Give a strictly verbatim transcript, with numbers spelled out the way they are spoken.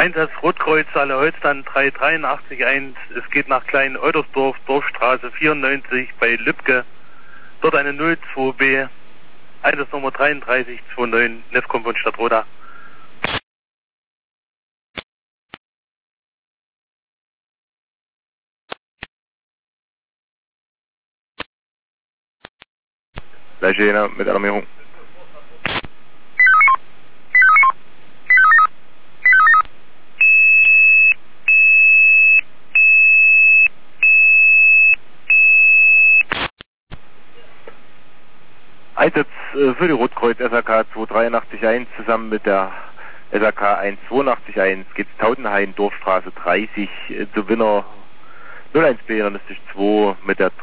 Einsatz Rotkreuz, Saale Holzland drei drei acht eins. Es geht nach Klein Eutersdorf, Dorfstraße vierundneunzig bei Lübcke. Dort eine null zwei B. Einsatznummer drei drei zwei neun, Nefcom von Stadtroda. Gleiche Jena mit Alarmierung. Einsatz äh, für die Rotkreuz S A K zwei drei acht eins zusammen mit der S A K eins zwei acht eins geht Tautenhain, Dorfstraße dreißig, äh, zu Winner null eins B, realistisch zwei mit der